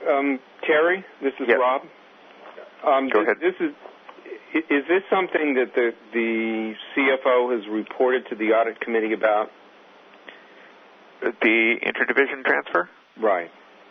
Terry, this is Yes. Rob. Go ahead. Is this something that the CFO has reported to the audit committee about? The interdivision transfer? Right.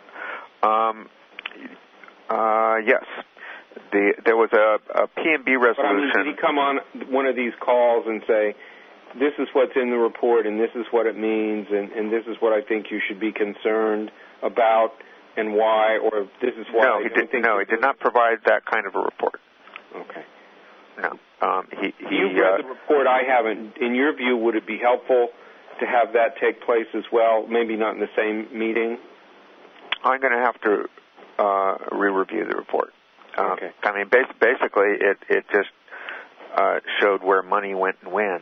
Yes. There was a P&B resolution. But I mean, did he come on one of these calls and say, this is what's in the report and this is what it means and this is what I think you should be concerned about and why, or this is why he did not provide that kind of a report. Okay. No. You've read the report. I haven't. In your view, would it be helpful to have that take place as well, maybe not in the same meeting? I'm going to have to re-review the report. Okay. I mean, basically, it just showed where money went and when,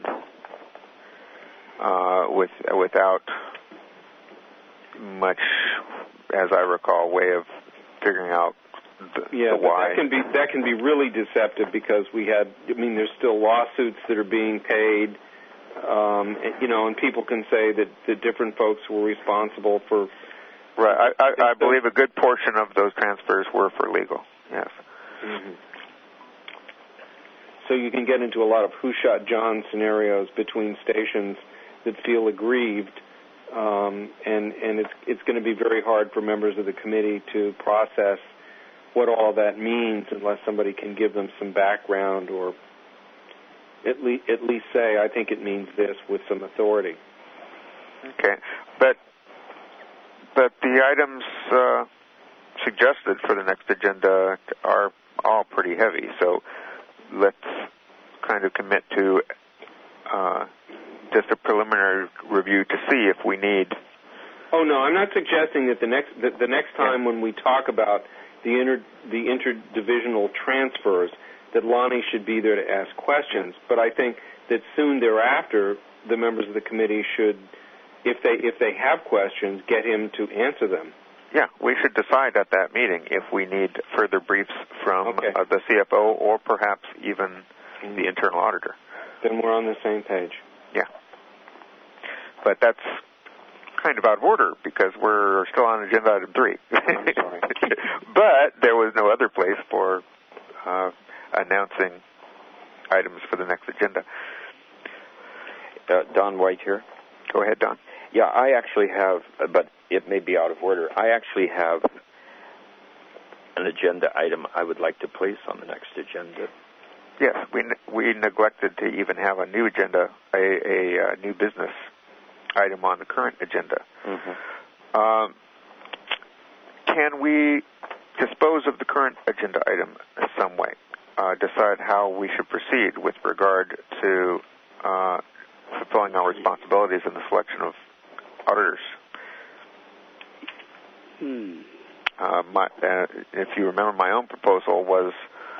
without much, as I recall, way of figuring out the why. That can be really deceptive because there's still lawsuits that are being paid, and people can say that the different folks were responsible for. Right. I believe a good portion of those transfers were for legal. Yes. Mm-hmm. So you can get into a lot of who shot John scenarios between stations that feel aggrieved, and it's going to be very hard for members of the committee to process what all that means unless somebody can give them some background or at least say, I think it means this with some authority. Okay. But the items suggested for the next agenda are all pretty heavy, so let's kind of commit to just a preliminary review to see if we need. Oh no, I'm not suggesting that the next time when we talk about the interdivisional transfers that Lonnie should be there to ask questions, but I think that soon thereafter the members of the committee should, if they have questions, get him to answer them. Yeah, we should decide at that meeting if we need further briefs from the CFO or perhaps even the internal auditor. Then we're on the same page. Yeah. But that's kind of out of order because we're still on agenda item 3. I'm sorry. But there was no other place for announcing items for the next agenda. Don White here. Go ahead, Don. Yeah, I actually have, but it may be out of order. I actually have an agenda item I would like to place on the next agenda. Yes, we neglected to even have a new agenda, a new business item on the current agenda. Mm-hmm. Can we dispose of the current agenda item in some way? Decide how we should proceed with regard to fulfilling our responsibilities in the selection of auditors. If you remember, my own proposal was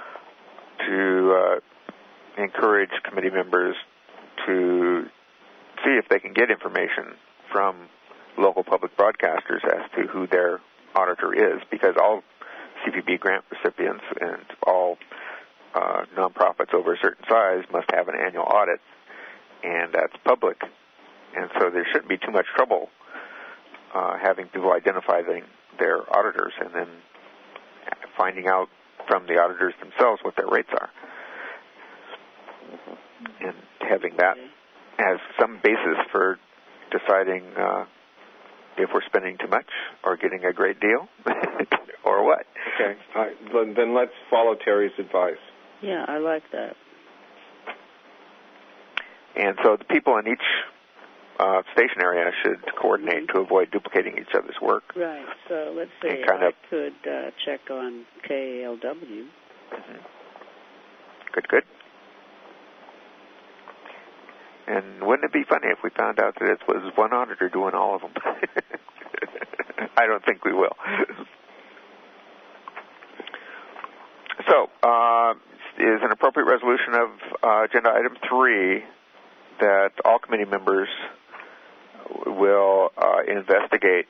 to encourage committee members to see if they can get information from local public broadcasters as to who their auditor is, because all CPB grant recipients and all nonprofits over a certain size must have an annual audit, and that's public. And so there shouldn't be too much trouble having people identify their auditors and then finding out from the auditors themselves what their rates are. And having that as some basis for deciding if we're spending too much or getting a great deal or what. Okay. Then let's follow Terry's advice. Yeah, I like that. And so the people in each station area should coordinate to avoid duplicating each other's work. Right. So let's say I could check on KALW. Mm-hmm. Good. And wouldn't it be funny if we found out that it was one auditor doing all of them? I don't think we will. So, is an appropriate resolution of agenda item 3 that all committee members will investigate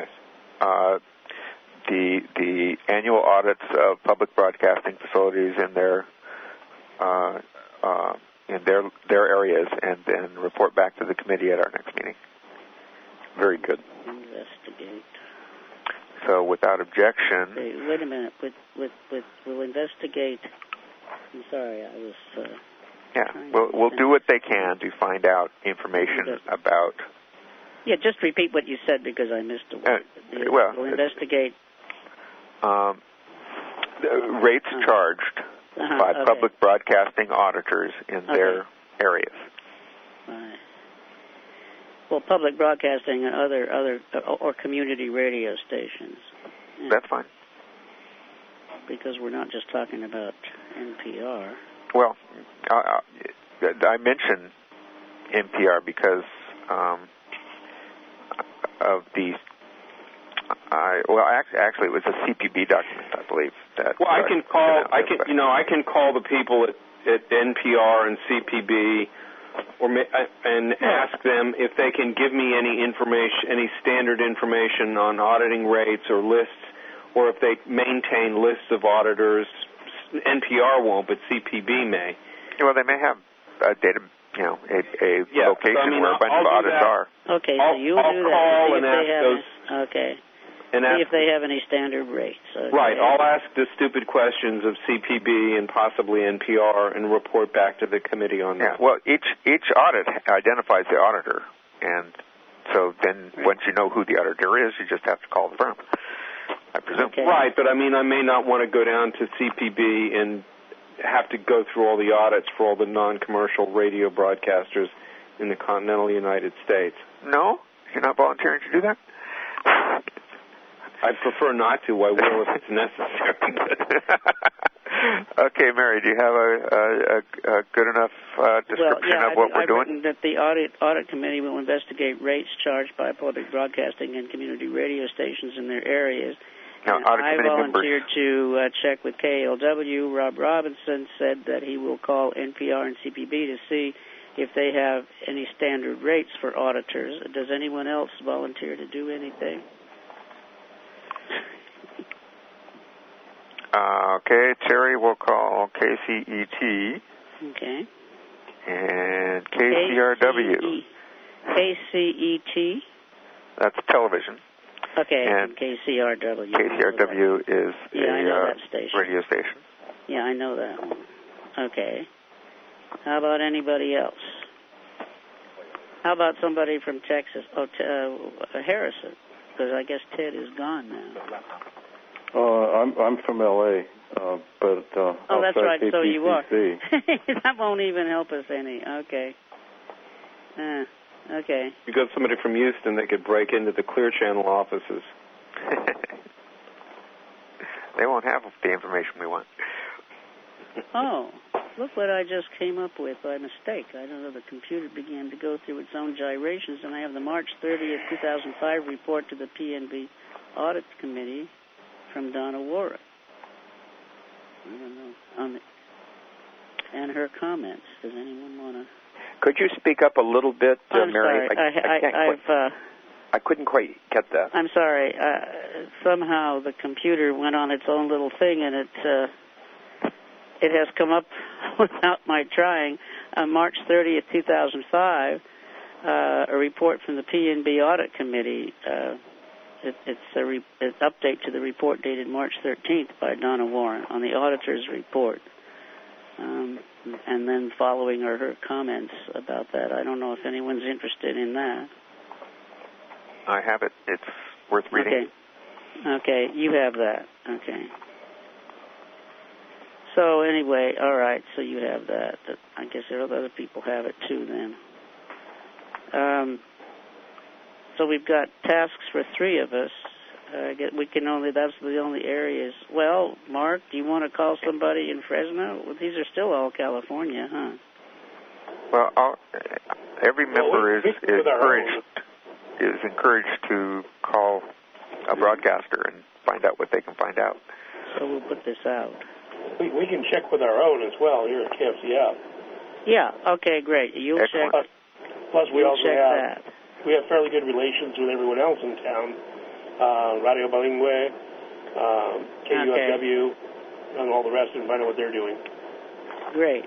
the annual audits of public broadcasting facilities in their areas and then report back to the committee at our next meeting. Very good. Investigate. So without objection... Wait a minute. We'll investigate... I'm sorry, I was... we'll do what they can to find out information about... Yeah, just repeat what you said because I missed a word. We'll investigate... rates charged by public broadcasting auditors in their areas. Right. Well, public broadcasting and other or community radio stations. Yeah. That's fine. Because we're not just talking about NPR. Well, I mention NPR because of the... actually, it was a CPB document, I believe. I can call the people at NPR and CPB, and ask them if they can give me any information, any standard information on auditing rates or lists, or if they maintain lists of auditors. NPR won't, but CPB may. Well, they may have a data, a location where a bunch of audits are. Okay, so you'll do that. Call and ask those. Okay. And see if they have any standard rates. Okay. Right. I'll ask the stupid questions of CPB and possibly NPR and report back to the committee on that. Well, each audit identifies the auditor, and so then once you know who the auditor is, you just have to call the firm, I presume. Okay. Right, but I may not want to go down to CPB and have to go through all the audits for all the non-commercial radio broadcasters in the continental United States. No? You're not volunteering to do that? I'd prefer not to. I will if it's necessary. Okay, Mary, do you have a good enough description of what we're doing? I've written that the audit committee will investigate rates charged by public broadcasting and community radio stations in their areas. Now, I volunteered to check with KLW. Rob Robinson said that he will call NPR and CPB to see if they have any standard rates for auditors. Does anyone else volunteer to do anything? Okay, Terry will call KCET. Okay. And KCRW. KCET? That's television. Okay, and KCRW. KCRW is I know that station. Radio station. Yeah, I know that one. Okay. How about anybody else? How about somebody from Texas? Harrison, because I guess Ted is gone now. I'm from L.A., but that's right. KPCC. So you are. That won't even help us any. Okay. Okay. You got somebody from Houston that could break into the Clear Channel offices. They won't have the information we want. Oh, look what I just came up with by mistake. I don't know, the computer began to go through its own gyrations, and I have the March 30th, 2005 report to the PNB Audit Committee from Donna Warren. I don't know. And her comments. Does anyone want to... Could you speak up a little bit, Mary? Sorry. I couldn't quite get that. I'm sorry. Somehow the computer went on its own little thing, and it has come up without my trying. On March 30th, 2005, a report from the PNB Audit Committee. It's an update to the report dated March 13th by Donna Warren on the auditor's report. And then following are her comments about that. I don't know if anyone's interested in that. I have it. It's worth reading. Okay, you have that. Okay. So anyway, all right, so you have that. I guess other people have it too then. So we've got tasks for three of us. That's the only areas. Well, Mark, do you want to call somebody in Fresno? Well, these are still all California, huh? Well, every member is encouraged to call a broadcaster and find out what they can find out. So we'll put this out. We can check with our own as well here at KFCF. Yeah, okay, great. You'll check. Plus, we also check have that. We have fairly good relations with everyone else in town. Radio Bilingue, KUFW, and all the rest, and find out what they're doing. Great.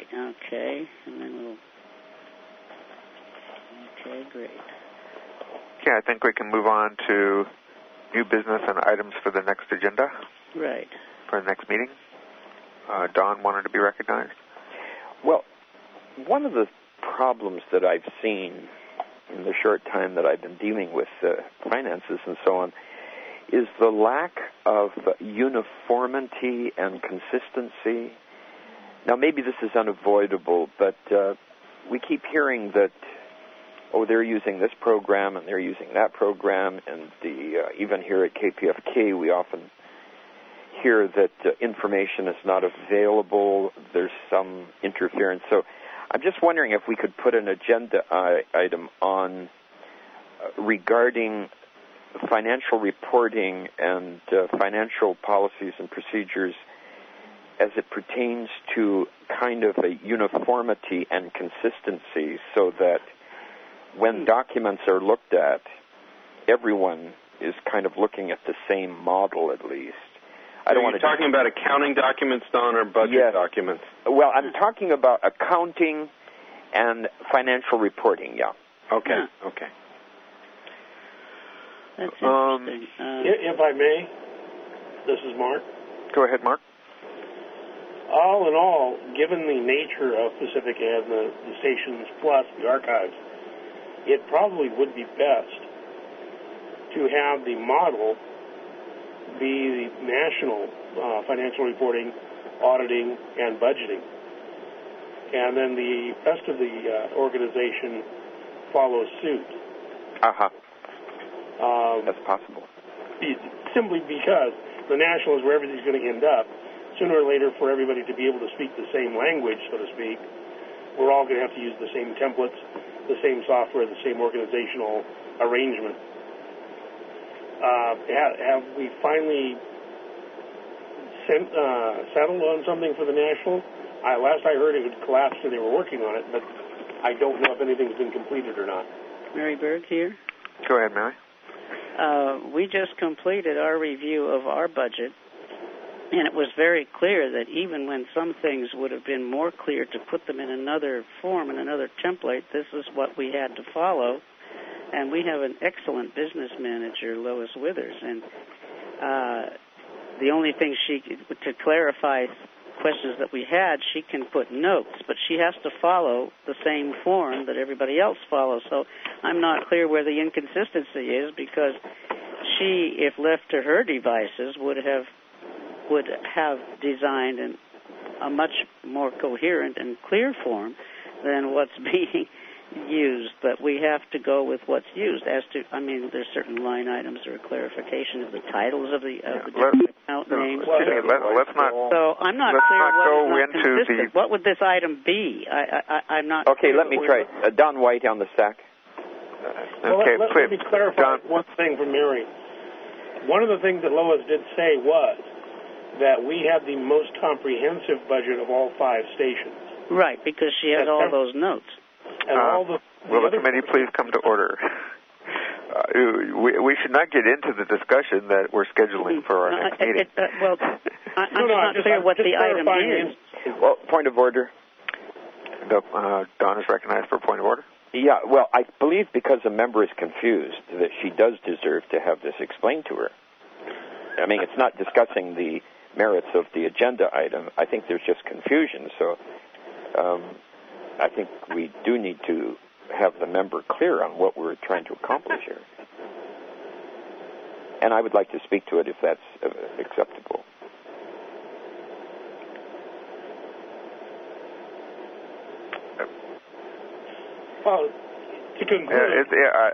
Okay, and then we'll... Okay, great. Okay, I think we can move on to new business and items for the next agenda. Right. For the next meeting. Don wanted to be recognized. Well, one of the problems that I've seen in the short time that I've been dealing with finances and so on is the lack of uniformity and consistency. Now, maybe this is unavoidable, but we keep hearing that, they're using this program and they're using that program, and even here at KPFK, we often hear that information is not available. There's some interference. So I'm just wondering if we could put an agenda item on regarding financial reporting and financial policies and procedures as it pertains to kind of a uniformity and consistency, so that when documents are looked at, everyone is kind of looking at the same model at least. Are you talking about accounting documents, Don, or budget documents? Well, I'm talking about accounting and financial reporting, yeah. Okay. That's interesting. If I may, this is Mark. Go ahead, Mark. All in all, given the nature of Pacifica and the stations plus the archives, it probably would be best to have the model be the national financial reporting, auditing, and budgeting. And then the rest of the organization follows suit. That's possible. Simply because the national is where everything's going to end up. Sooner or later, for everybody to be able to speak the same language, so to speak, we're all going to have to use the same templates, the same software, the same organizational arrangement. Have we finally settled on something for the national? Last I heard, it had collapsed and they were working on it, but I don't know if anything's been completed or not. Mary Berg here. Go ahead, Mary. We just completed our review of our budget, and it was very clear that even when some things would have been more clear to put them in another form, in another template, this is what we had to follow. And we have an excellent business manager, Lois Withers, and the only thing to clarify questions that we had, she can put notes, but she has to follow the same form that everybody else follows. So I'm not clear where the inconsistency is, because she, if left to her devices, would have designed a much more coherent and clear form than what's being used. But we have to go with what's used. There's certain line items or clarification of the titles of the different account names. Let's not. So I'm not clear what would this item be. I'm not. Okay, let me try. Don White on the stack. Let me clarify one thing from Mary. One of the things that Lois did say was that we have the most comprehensive budget of all 5 stations. Right, because she has all those notes. And will the committee please come to order? We should not get into the discussion that we're scheduling for our next meeting. I'm not clear what the item is. Well, point of order. Don is recognized for a point of order. Yeah, well, I believe because a member is confused that she does deserve to have this explained to her. I mean, it's not discussing the merits of the agenda item. I think there's just confusion. So I think we do need to have the member clear on what we're trying to accomplish here. And I would like to speak to it if that's acceptable. Well, to conclude,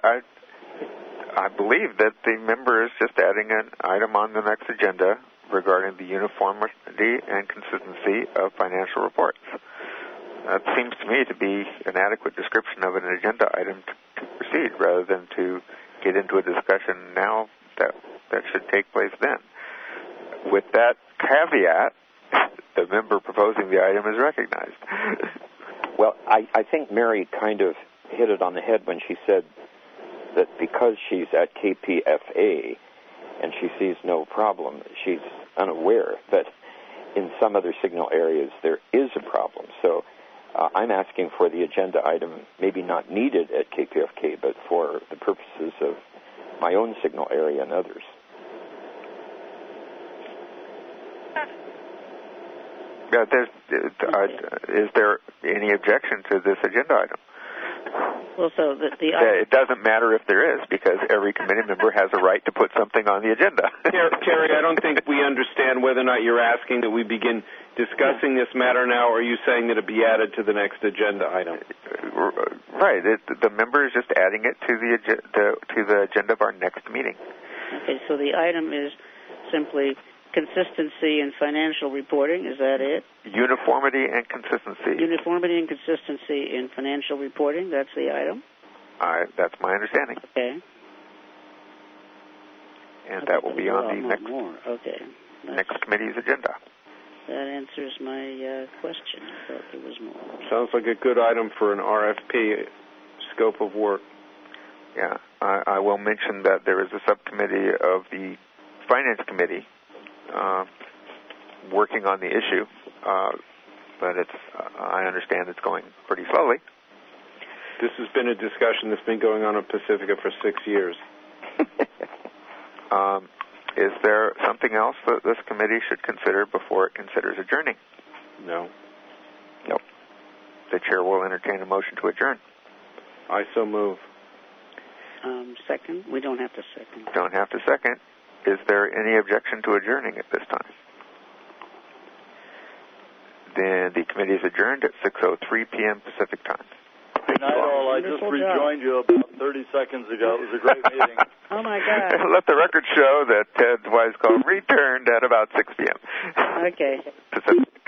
I believe that the member is just adding an item on the next agenda regarding the uniformity and consistency of financial reports. That seems to me to be an adequate description of an agenda item to proceed, rather than to get into a discussion now that should take place then. With that caveat, the member proposing the item is recognized. Well, I think Mary kind of hit it on the head when she said that because she's at KPFA and she sees no problem, she's unaware that in some other signal areas there is a problem. So I'm asking for the agenda item, maybe not needed at KPFK, but for the purposes of my own signal area and others. Yeah, is there any objection to this agenda item? Well, so it doesn't matter if there is, because every committee member has a right to put something on the agenda. Terry, I don't think we understand whether or not you're asking that we begin discussing this matter now, or are you saying that it be added to the next agenda item? Right. The member is just adding it to the agenda of our next meeting. Okay, so the item is simply consistency in financial reporting. Is that it? Uniformity and consistency. Uniformity and consistency in financial reporting. That's the item? That's my understanding. Okay. And that will be on the next committee's agenda. That answers my question. I thought there was more. Sounds like a good item for an RFP scope of work. Yeah. I will mention that there is a subcommittee of the Finance Committee working on the issue, but I understand it's going pretty slowly. This has been a discussion that's been going on in Pacifica for 6 years. Is there something else that this committee should consider before it considers adjourning? No. Nope. The chair will entertain a motion to adjourn. I so move. Second? We don't have to second. Don't have to second. Is there any objection to adjourning at this time? Then the committee is adjourned at 6:03 p.m. Pacific time. Good night, all. I just rejoined you about 30 seconds ago. It was a great meeting. Oh, my God. Let the record show that Ted Weisskopf returned at about 6 p.m. Okay. Pacific.